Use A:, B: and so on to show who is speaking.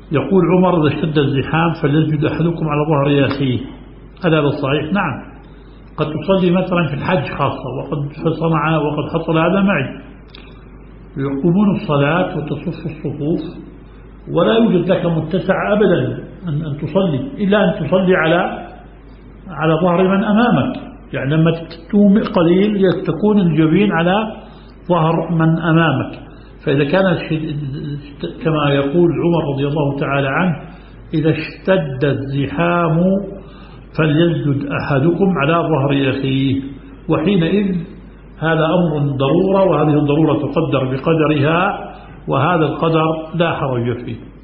A: يقول عمر: إذا اشتد الزحام فليسجد أحدكم على ظهر أخيه. هذا بالصحيح؟ نعم. قد تصلي مثلا في الحج خاصة، وقد حصل هذا معي، يقومون الصلاة وتصف الصفوف ولا يوجد لك متسع أبدا أن تصلي، إلا أن تصلي على ظهر من أمامك. يعني لما تتوم قليل تكون الجبين على ظهر من أمامك. فإذا كان كما يقول عمر رضي الله تعالى عنه: إذا اشتد الزحام فليسجد أحدكم على ظهر أخيه. وحينئذ هذا أمر ضرورة، وهذه الضرورة تقدر بقدرها، وهذا القدر لا حرج فيه.